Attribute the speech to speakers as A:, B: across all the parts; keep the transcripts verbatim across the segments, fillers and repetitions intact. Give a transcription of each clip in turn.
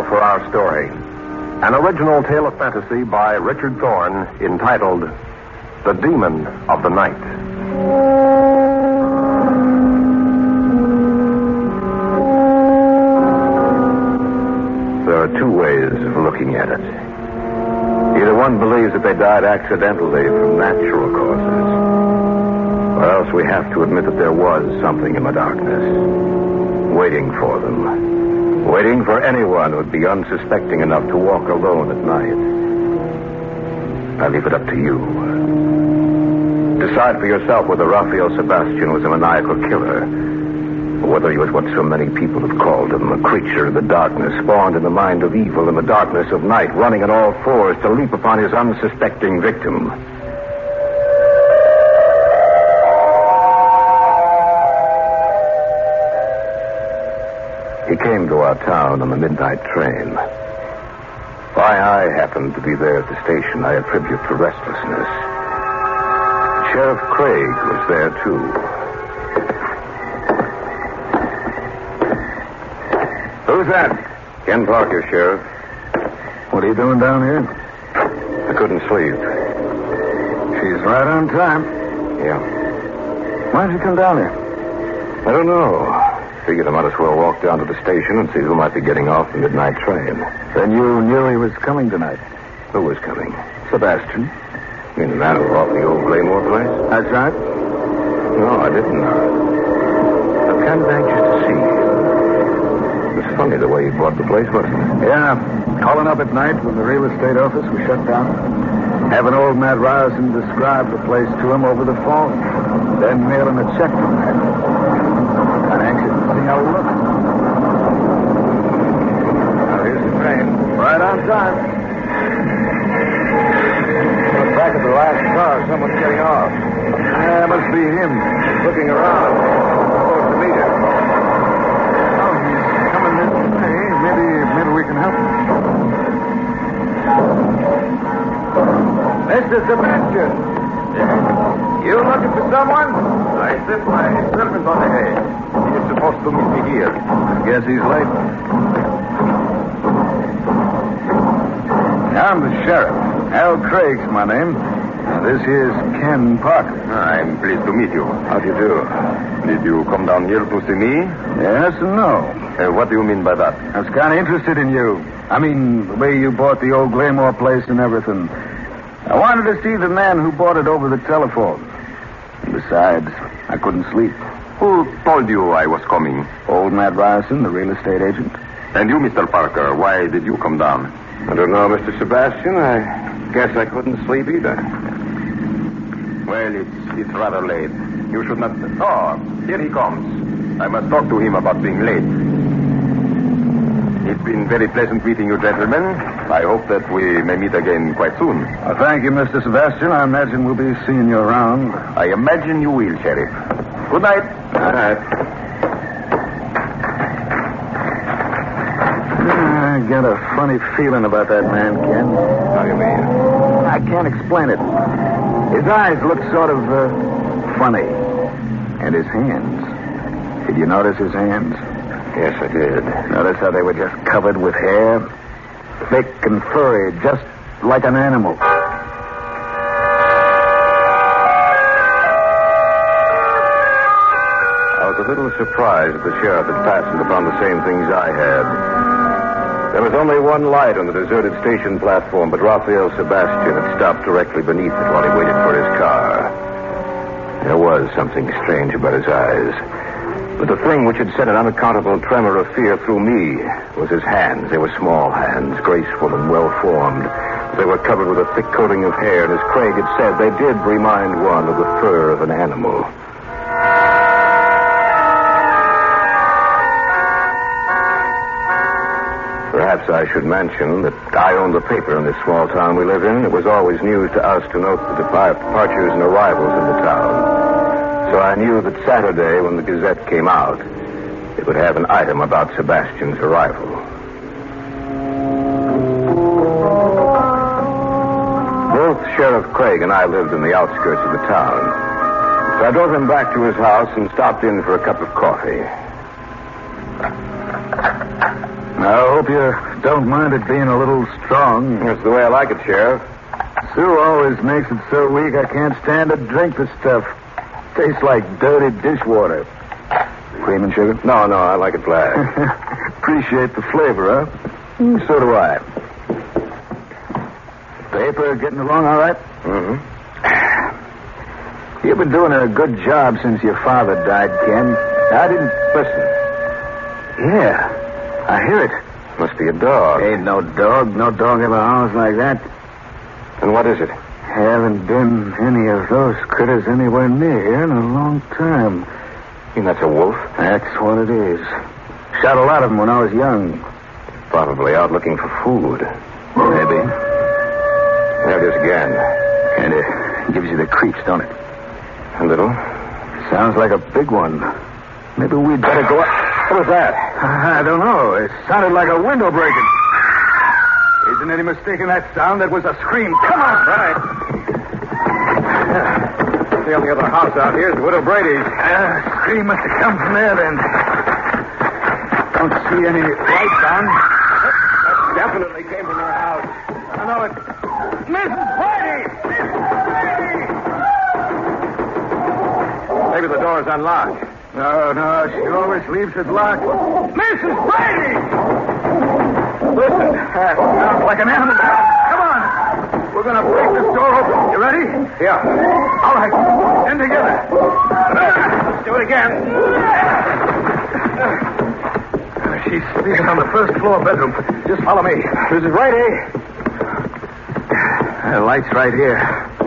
A: for our story. An original tale of fantasy by Richard Thorne entitled The Demon of the Night.
B: There are two ways of looking at it. Either one believes that they died accidentally from natural causes, or else we have to admit that there was something in the darkness, waiting for them, waiting for anyone who would be unsuspecting enough to walk alone at night. I leave it up to you. Decide for yourself whether Raphael Sebastian was a maniacal killer, or whether he was what so many people have called him, a creature of the darkness, spawned in the mind of evil in the darkness of night, running on all fours to leap upon his unsuspecting victim. He came to our town on the midnight train. Why I happened to be there at the station, I attribute to restlessness. Sheriff Craig was there, too. Who's that? Ken Parker, Sheriff.
C: What are you doing down here?
B: I couldn't sleep.
C: She's right on time.
B: Yeah.
C: Why did you come down here?
B: I don't know. Figured I might as well walk down to the station and see who might be getting off the midnight train.
C: Then you knew he was coming tonight?
B: Who was coming?
C: Sebastian.
B: You mean the man who bought the old Glaymore place?
C: That's right.
B: No, I didn't know. I'm kind of anxious to see him. It's funny the way he bought the place, wasn't it?
C: Yeah. Calling up at night when the real estate office was shut down. Having old Matt Ryerson describe the place to him over the phone. Then mailing a check from there. I'm anxious to see how it looks.
B: Now, here's the train.
C: Right on time.
B: Look back at the last car. Someone's getting off.
C: Yeah, it must be him.
B: He's looking around. Supposed to meet him.
C: Oh, he's coming this way. Maybe, maybe we can help him. Mister Sebastian. You looking for someone?
B: I sent my servant on ahead. He is supposed to meet me here.
C: Guess he's late. I'm the sheriff. Al Craig's my name. Now, this here's Ken Parker.
B: I'm pleased to meet you. How do you do? Did you come down here to see me?
C: Yes and no.
B: Uh, what do you mean by that?
C: I was kind of interested in you. I mean, the way you bought the old Glaymore place and everything. I wanted to see the man who bought it over the telephone. And besides, I couldn't sleep.
B: Who told you I was coming?
C: Old Matt Ryerson, the real estate agent.
B: And you, Mister Parker, why did you come down? I don't know, Mister Sebastian. I guess I couldn't sleep either. Well, it's it's rather late. You should not... Oh, here he comes. I must talk to him about being late. It's been very pleasant meeting you, gentlemen. I hope that we may meet again quite soon.
C: Well, thank you, Mister Sebastian. I imagine we'll be seeing you around.
B: I imagine you will, Sheriff. Good night. Good night.
C: I got a funny feeling about that man, Ken.
B: How do you mean?
C: I can't explain it. His eyes look sort of uh, funny. And his hands. Did you notice his hands?
B: Yes, I did.
C: Notice how they were just covered with hair? Thick and furry, just like an animal.
B: I was a little surprised that the sheriff had fastened upon the same things I had. There was only one light on the deserted station platform, but Raphael Sebastian had stopped directly beneath it while he waited for his car. There was something strange about his eyes. But the thing which had sent an unaccountable tremor of fear through me was his hands. They were small hands, graceful and well-formed. They were covered with a thick coating of hair, and as Craig had said, they did remind one of the fur of an animal. Perhaps I should mention that I owned the paper in this small town we live in. It was always news to us to note the departures and arrivals in the town. So I knew that Saturday, when the Gazette came out, it would have an item about Sebastian's arrival. Both Sheriff Craig and I lived in the outskirts of the town. So I drove him back to his house and stopped in for a cup of coffee.
C: Now, Hope you don't mind it being a little strong.
B: That's the way I like it, Sheriff.
C: Sue always makes it so weak I can't stand to drink the stuff. Tastes like dirty dishwater. Cream and sugar?
B: No, no, I like it black.
C: Appreciate the flavor, huh? Mm, so do I. Paper getting along all right?
B: Mm-hmm.
C: You've been doing a good job since your father died, Ken. I didn't...
B: Listen.
C: Yeah, I hear it.
B: Must be a dog.
C: Ain't no dog. No dog ever howls like that.
B: And what is it?
C: Haven't been any of those critters anywhere near here in a long time.
B: You mean that's a wolf?
C: That's what it is. Shot a lot of them when I was young.
B: Probably out looking for food.
C: Maybe.
B: There it is again.
C: And it gives you the creeps, don't it?
B: A little.
C: Sounds like a big one. Maybe we'd better go up.
B: What was that?
C: I don't know. It sounded like a window breaking. Isn't any mistake in that sound? That was a scream. Come on.
B: Right. The only other house out here is Widow Brady's.
C: Uh, scream must have come from there, then. Don't see any lights on.
B: That definitely came from her house. I know it.
C: Missus Brady!
B: Maybe the door's unlocked.
C: No, no, she always leaves it locked. Missus Brady!
B: Listen.
C: Uh, sounds like an animal. Come on. We're going to break this door open. You ready?
B: Yeah.
C: All right. In together.
B: Let's do it again.
C: Uh, she's sleeping on the first floor bedroom. Just follow me.
B: Missus Brady.
C: The light's right here.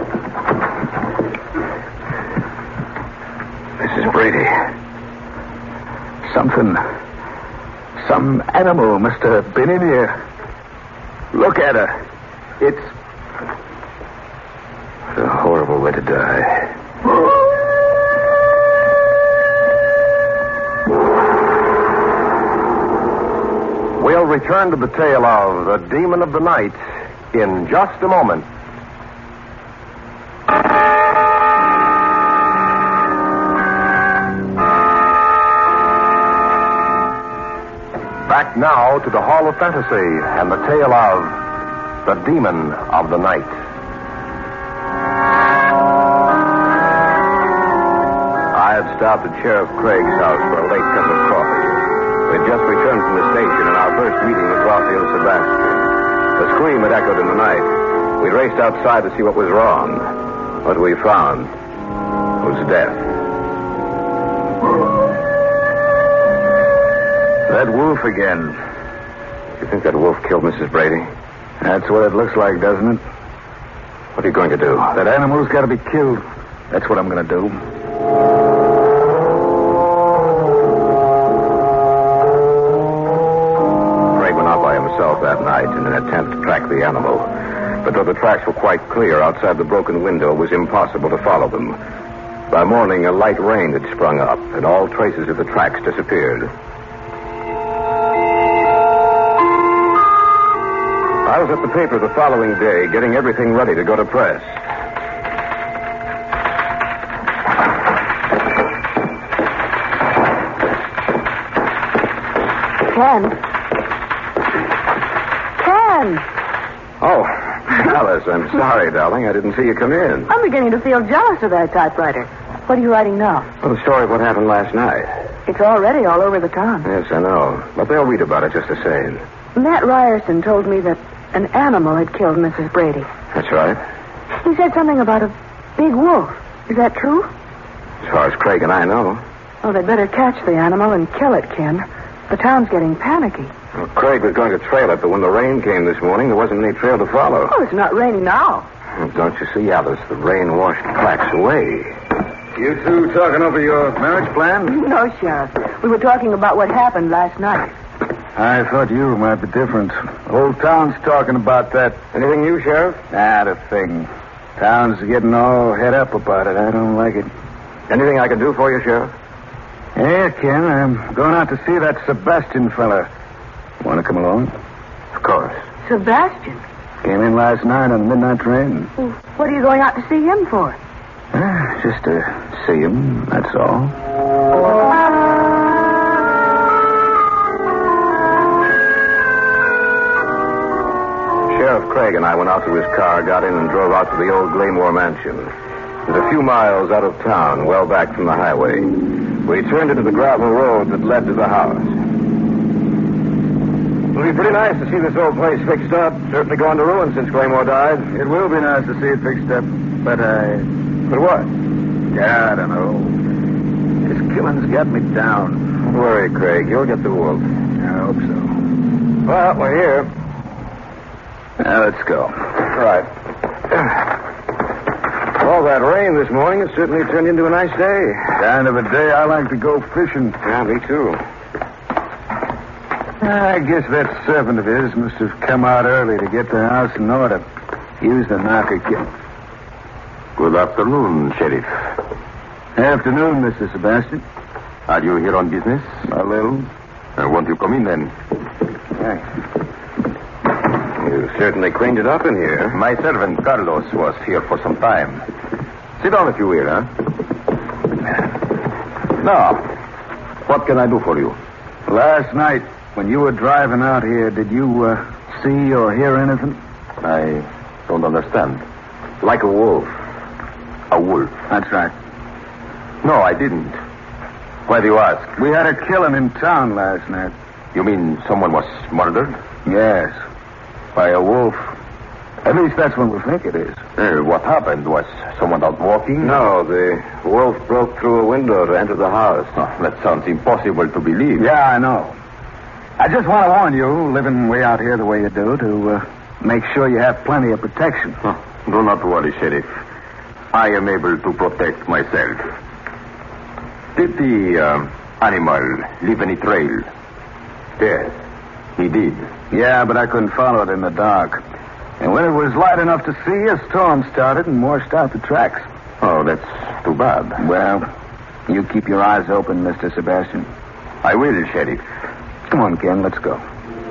C: Missus Brady. Something... Some animal must have been in here. Look at her. It's... a horrible way to die.
A: We'll return to the tale of the Demon of the Night in just a moment. Back now to the Hall of Fantasy and the tale of the Demon of the Night.
B: I had stopped at Sheriff Craig's house for a late cup of coffee. We had just returned from the station in our first meeting with Raphael Sebastian. The scream had echoed in the night. We raced outside to see what was wrong. What we found was death.
C: That wolf again.
B: You think that wolf killed Missus Brady?
C: That's what it looks like, doesn't it?
B: What are you going to do?
C: That animal's got to be killed. That's what I'm going to do.
B: Craig went out by himself that night in an attempt to track the animal. But though the tracks were quite clear outside the broken window, it was impossible to follow them. By morning, a light rain had sprung up, and all traces of the tracks disappeared. I was at the paper the following day, getting everything ready to go to press.
D: Ken. Ken.
B: Oh, Alice, I'm sorry, darling. I didn't see you come in.
D: I'm beginning to feel jealous of that typewriter. What are you writing now?
B: Well, the story of what happened last night.
D: It's already all over the town.
B: Yes, I know. But they'll read about it just the same.
D: Matt Ryerson told me that an animal had killed Missus Brady.
B: That's right.
D: He said something about a big wolf. Is that true?
B: As far as Craig and I know.
D: Oh, they'd better catch the animal and kill it, Ken. The town's getting panicky.
B: Well, Craig was going to trail it, but when the rain came this morning, there wasn't any trail to follow.
D: Oh, it's not raining now.
B: Well, don't you see, Alice? The rain washed the tracks away.
C: You two talking over your marriage plan?
D: No, Sheriff. We were talking about what happened last night.
C: I thought you might be different. Whole town's talking about that.
B: Anything new, Sheriff?
C: Not a thing. Town's getting all head up about it. I don't like it.
B: Anything I can do for you, Sheriff?
C: Yeah, Ken. I'm going out to see that Sebastian fella. Want to come along?
B: Of course.
D: Sebastian?
C: Came in last night on the midnight train.
D: Well, what are you going out to see him for?
C: Ah, just to see him, that's all.
B: Craig and I went out to his car, got in, and drove out to the old Glaymore mansion. It was a few miles out of town, well back from the highway. We turned into the gravel road that led to the house. It'll be pretty nice to see this old place fixed up. Certainly gone to ruin since Glaymore died.
C: It will be nice to see it fixed up, but I...
B: But what?
C: Yeah, I don't know. This killing's got me down.
B: Don't worry, Craig. You'll get the wolf.
C: I hope so.
B: Well, we're here.
C: Now, let's go.
B: Right. All that rain this morning has certainly turned into a nice day.
C: Kind of a day I like to go fishing.
B: Yeah, me too.
C: I guess that servant of his must have come out early to get the house in order. Use the knocker kit.
A: Good afternoon, Sheriff.
C: Afternoon, Mister Sebastian.
A: Are you here on business?
C: A little.
A: Uh, won't you come in then?
C: Thanks.
B: You certainly cleaned it up in here.
A: My servant Carlos was here for some time. Sit down if you will, huh? Now, what can I do for you?
C: Last night, when you were driving out here, did you uh, see or hear anything?
A: I don't understand.
B: Like a wolf.
A: A wolf?
C: That's right.
A: No, I didn't. Why do you ask?
C: We had a killing in town last night.
A: You mean someone was murdered?
C: Yes. By a wolf. At least that's what we think it is.
A: Uh, what happened? Was someone out walking?
B: No, the wolf broke through a window to enter the house.
A: Oh, that sounds impossible to believe.
C: Yeah, I know. I just want to warn you, living way out here the way you do, to uh, make sure you have plenty of protection.
A: Oh, do not worry, Sheriff. I am able to protect myself. Did the uh, animal leave any trail?
B: Yes.
A: He did.
C: Yeah, but I couldn't follow it in the dark. And when it was light enough to see, a storm started and washed out the tracks.
A: Oh, that's too bad.
C: Well, you keep your eyes open, Mister Sebastian.
A: I will, Sheriff.
C: Come on, Ken, let's go.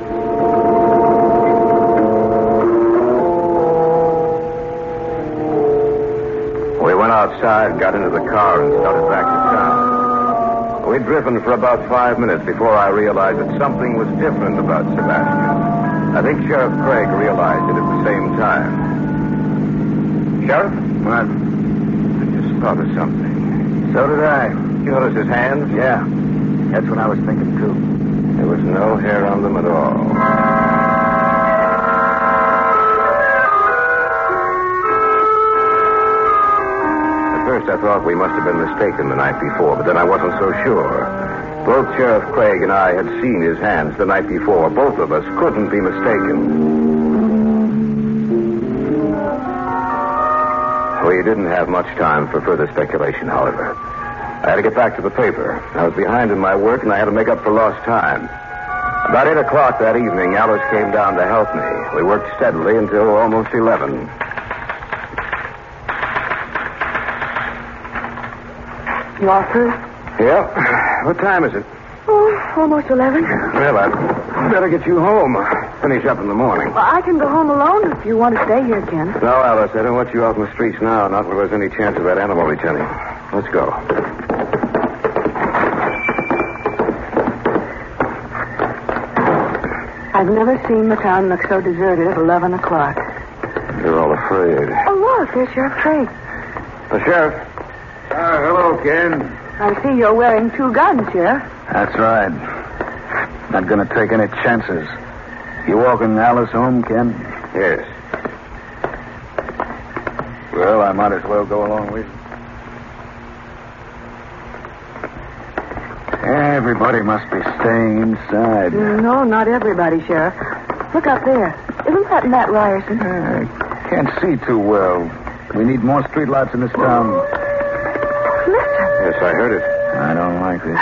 B: We went outside, got into the car, and started back to town. We'd driven for about five minutes before I realized that something was different about Sebastian. I think Sheriff Craig realized it at the same time. Sheriff?
C: What?
B: I just thought of something.
C: So did I.
B: You notice his hands?
C: Yeah. That's what I was thinking, too.
B: There was no hair on them at all. At first I thought we must have been mistaken the night before, but then I wasn't so sure. Both Sheriff Craig and I had seen his hands the night before. Both of us couldn't be mistaken. We didn't have much time for further speculation, however. I had to get back to the paper. I was behind in my work, and I had to make up for lost time. About eight o'clock that evening, Alice came down to help me. We worked steadily until almost eleven.
D: You all through?
B: Yeah. What time is it?
D: Oh, almost eleven.
B: Well, I'd better get you home. Finish up in the morning.
D: Well, I can go home alone if you want to stay here, Ken.
B: No, Alice, I don't want you out in the streets now, not where there's any chance of that animal returning. Let's go.
D: I've never seen the town look so deserted at eleven o'clock.
B: You're all afraid.
D: Oh, look, there's Sheriff Craig.
B: The sheriff.
C: Uh, hello, Ken.
D: I see you're wearing two guns, Sheriff.
C: That's right. Not going to take any chances. You walking Alice home, Ken?
B: Yes.
C: Well, I might as well go along with you. Everybody must be staying inside.
D: No, not everybody, Sheriff. Look up there. Isn't that Matt Ryerson?
C: I can't see too well. We need more streetlights in this town.
D: Listen.
B: Yes, I heard it.
C: I don't like this.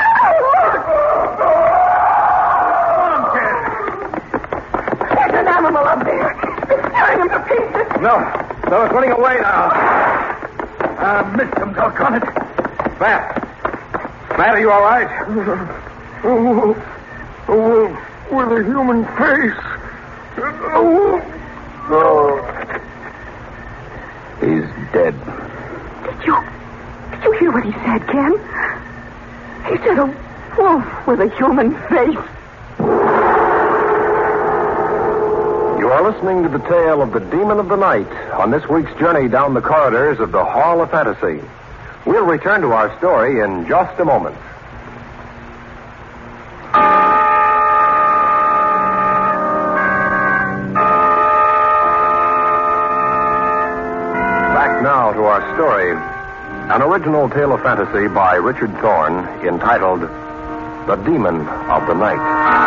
D: There's an animal up there. It's tearing him to pieces.
B: No. No, it's running away now.
C: I missed him, doggone it.
B: Matt. Matt, are you all right?
E: Oh, a wolf with a human face. Oh, oh.
C: He's dead.
D: Did you... Did you hear what he said, Ken? He said a wolf with a human face.
B: You You are listening to the tale of the Demon of the Night on this week's journey down the corridors of the Hall of Fantasy. We'll return to our story in just a moment. Back now to our story. An original tale of fantasy by Richard Thorne entitled The Demon of the Night.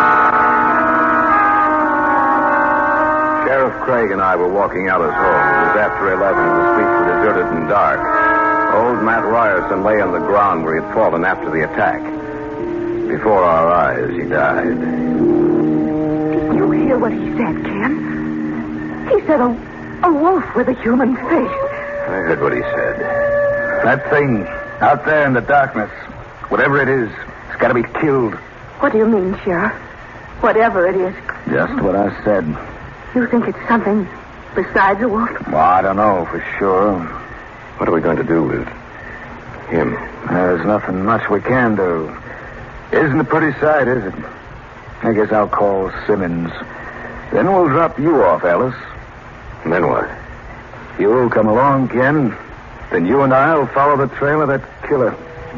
B: Sheriff Craig and I were walking out his home. It was after eleven. The streets were deserted and dark. Old Matt Ryerson lay on the ground where he had fallen after the attack. Before our eyes, he died.
D: Did you hear what he said, Ken? He said a, a wolf with a human face.
B: I heard what he said.
C: That thing out there in the darkness, whatever it is, it's got to be killed.
D: What do you mean, Sheriff? Whatever it is.
C: Just what I said.
D: You think it's something besides a wolf?
C: Well, I don't know for sure.
B: What are we going to do with him?
C: There's nothing much we can do. Isn't a pretty sight, is it? I guess I'll call Simmons. Then we'll drop you off, Alice.
B: And then what?
C: You'll come along, Ken. Then you and I'll follow the trail of that killer.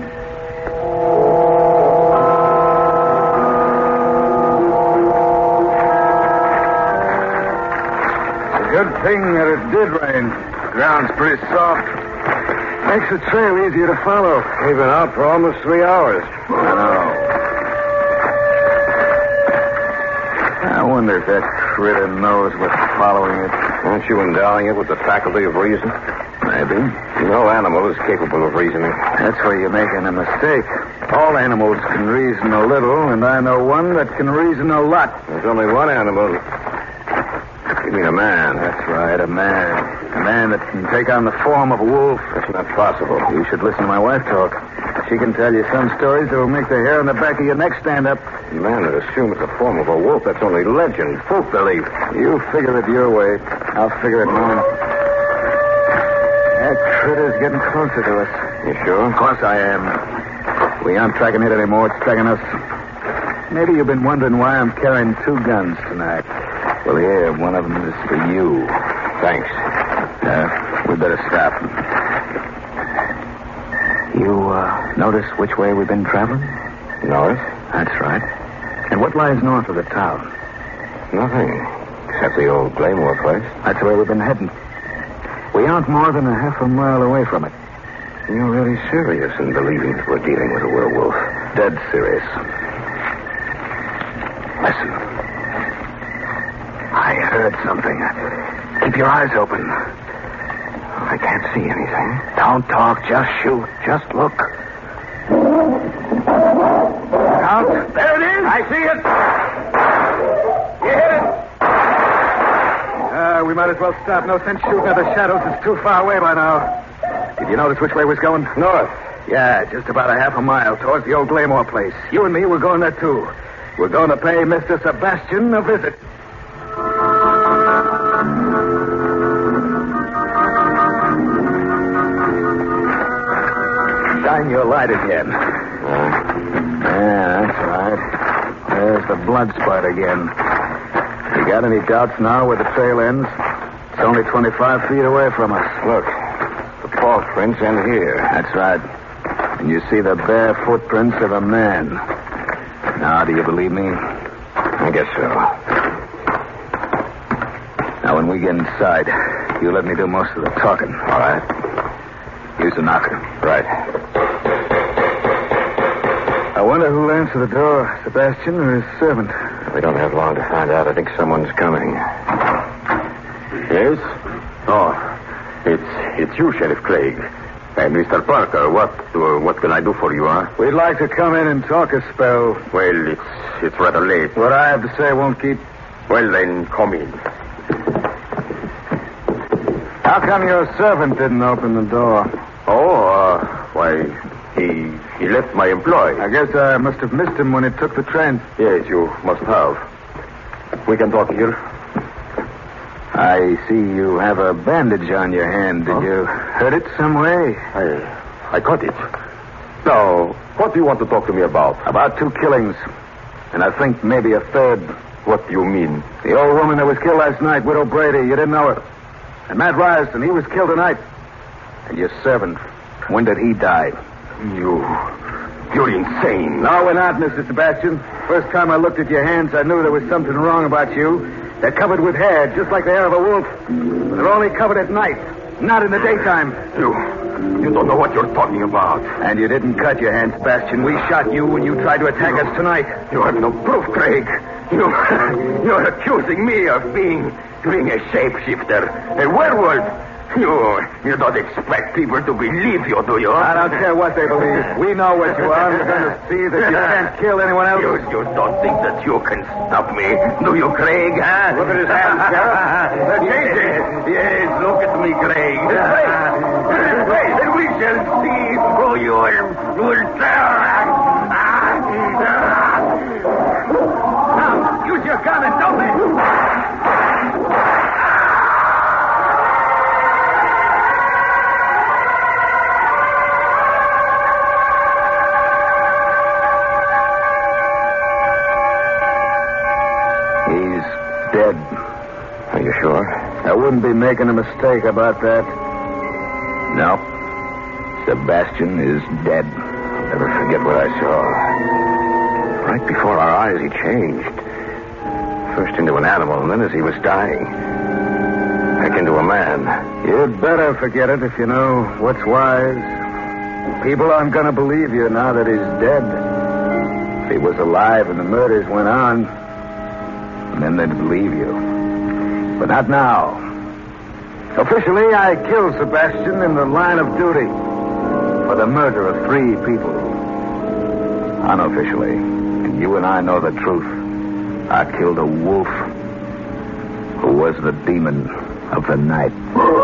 C: It's a good thing that it did rain. The ground's pretty soft. Makes the trail easier to follow.
B: We've been out for almost three hours.
C: I know. I wonder if that critter knows we're following it.
B: Aren't you endowing it with the faculty of reason?
C: Maybe.
B: No animal is capable of reasoning.
C: That's where you're making a mistake. All animals can reason a little, and I know one that can reason a lot.
B: There's only one animal. You mean a man?
C: That's right, a man. A man that can take on the form of a wolf.
B: That's not possible.
C: You should listen to my wife talk. She can tell you some stories that will make the hair on the back of your neck stand up.
B: A man that assumes the form of a wolf, that's only legend, folk belief.
C: You figure it your way. I'll figure it mine. That critter's getting closer to us.
B: You sure?
C: Of course I am. We aren't tracking it anymore. It's tracking us. Maybe you've been wondering why I'm carrying two guns tonight. Well, here, one of them is for you.
B: Thanks.
C: Uh, we better stop. You, uh, notice which way we've been traveling?
B: North?
C: That's right. And what lies north of the town?
B: Nothing. Except the old Glamour place.
C: That's where we've been heading. We aren't more than a half a mile away from it.
B: You're really serious in believing that we're dealing with a werewolf?
C: Dead serious. Listen. I heard something. Keep your eyes open.
B: I can't see anything.
C: Don't talk. Just shoot. Just look. Out. There it is. I see it. You hit it. Uh, we might as well stop. No sense shooting at the shadows. It's too far away by now. Did you notice which way we was going?
B: North.
C: Yeah, just about a half a mile towards the old Glamour place. You and me, we're going there, too. We're going to pay Mister Sebastian a visit. Shine your light again.
B: Uh,
C: Yeah, that's right. There's the blood spot again. You got any doubts now where the trail ends? It's only twenty-five feet away from us.
B: look. The paw prints end here.
C: That's right. And you see the bare footprints of a man. Now, do you believe me?
B: I guess so.
C: Now, when we get inside, you let me do most of the talking.
B: All right.
C: Use the knocker.
B: Right.
C: I wonder who'll answer the door, Sebastian or his servant.
B: We don't have long to find out. I think someone's coming.
A: Yes? Oh, it's it's you, Sheriff Craig. And Mister Parker, what uh, what can I do for you, huh?
C: We'd like to come in and talk a spell.
A: Well, it's it's rather late.
C: What I have to say won't keep...
A: Well, then, come in.
C: How come your servant didn't open the door?
A: Oh, uh, why, he he left my employ.
C: I guess I must have missed him when he took the train.
A: Yes, you must have. We can talk here.
C: I see you have a bandage on your hand. Did
A: Huh?
C: you hurt it some way?
A: I I cut it. Now, what do you want to talk to me about?
C: About two killings. And I think maybe a third
A: What do you mean?
C: The old woman that was killed last night, Widow Brady. You didn't know her. And Matt Ryerson, he was killed tonight. And your servant, when did he die?
A: You... You're insane.
C: No, we're not, Mister Sebastian. First time I looked at your hands, I knew there was something wrong about you. They're covered with hair, just like the hair of a wolf. But they're only covered at night, not in the daytime.
A: You... You don't know what you're talking about.
C: And you didn't cut your hand, Sebastian. We shot you when you tried to attack us tonight.
A: You have no proof, Craig. You... You're accusing me of being... being a shapeshifter. A werewolf. You... You don't expect people to believe you, do you?
C: I don't care what they believe. We know what you are. We're going to see that you can't kill anyone else.
A: You, you don't think that you can stop me, do you, Craig? Huh?
C: Look at his hands, Sheriff.
A: They're changing. Yes, look at me, Craig. Wait, then we shall see who you will, you will turn. Now, use your gun and don't let...
C: Dead.
B: Are you sure?
C: I wouldn't be making a mistake about that. No. Sebastian is dead.
B: I'll never forget what I saw. Right before our eyes, he changed. First into an animal, and then as he was dying, back into a man.
C: You'd better forget it if you know what's wise. People aren't going to believe you now that he's dead. If he was alive and the murders went on, and then they'd believe you. But not now. Officially, I killed Sebastian in the line of duty for the murder of three people. Unofficially, and you and I know the truth, I killed a wolf who was the demon of the night.